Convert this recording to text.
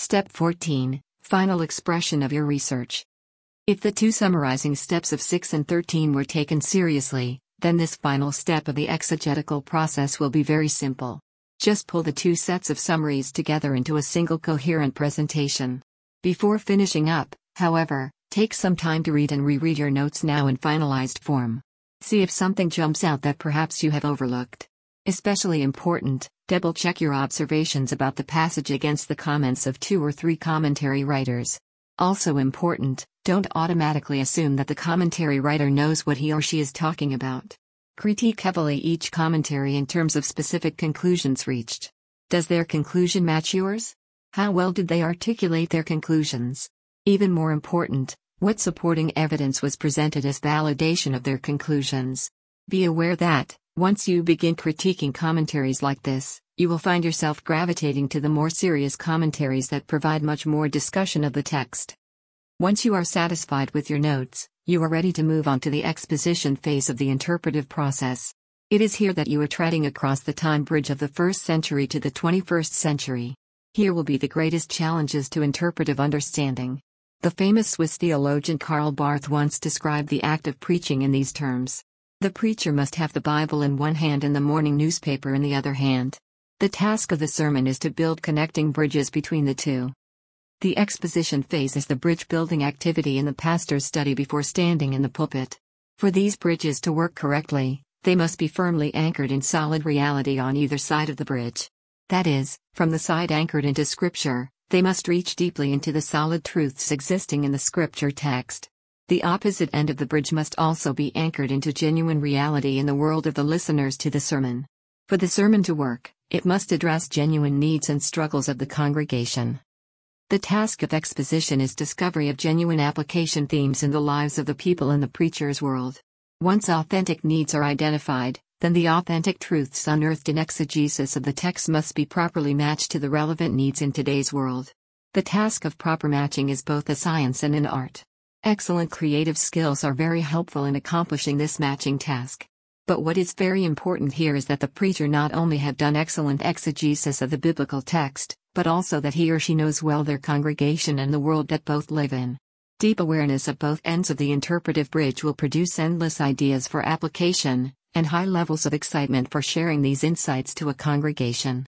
Step 14, Final expression of your research. If the two summarizing steps of 6 and 13 were taken seriously, then this final step of the exegetical process will be very simple. Just pull the two sets of summaries together into a single coherent presentation. Before finishing up, however, take some time to read and reread your notes now in finalized form. See if something jumps out that perhaps you have overlooked. Especially important, double-check your observations about the passage against the comments of 2 or 3 commentary writers. Also important, don't automatically assume that the commentary writer knows what he or she is talking about. Critique heavily each commentary in terms of specific conclusions reached. Does their conclusion match yours? How well did they articulate their conclusions? Even more important, what supporting evidence was presented as validation of their conclusions? Be aware that, once you begin critiquing commentaries like this, you will find yourself gravitating to the more serious commentaries that provide much more discussion of the text. Once you are satisfied with your notes, you are ready to move on to the exposition phase of the interpretive process. It is here that you are treading across the time bridge of the 1st century to the 21st century. Here will be the greatest challenges to interpretive understanding. The famous Swiss theologian Karl Barth once described the act of preaching in these terms. The preacher must have the Bible in one hand and the morning newspaper in the other hand. The task of the sermon is to build connecting bridges between the two. The exposition phase is the bridge-building activity in the pastor's study before standing in the pulpit. For these bridges to work correctly, they must be firmly anchored in solid reality on either side of the bridge. That is, from the side anchored into Scripture, they must reach deeply into the solid truths existing in the Scripture text. The opposite end of the bridge must also be anchored into genuine reality in the world of the listeners to the sermon. For the sermon to work, it must address genuine needs and struggles of the congregation. The task of exposition is discovery of genuine application themes in the lives of the people in the preacher's world. Once authentic needs are identified, then the authentic truths unearthed in exegesis of the text must be properly matched to the relevant needs in today's world. The task of proper matching is both a science and an art. Excellent creative skills are very helpful in accomplishing this matching task. But what is very important here is that the preacher not only have done excellent exegesis of the biblical text, but also that he or she knows well their congregation and the world that both live in. Deep awareness of both ends of the interpretive bridge will produce endless ideas for application, and high levels of excitement for sharing these insights to a congregation.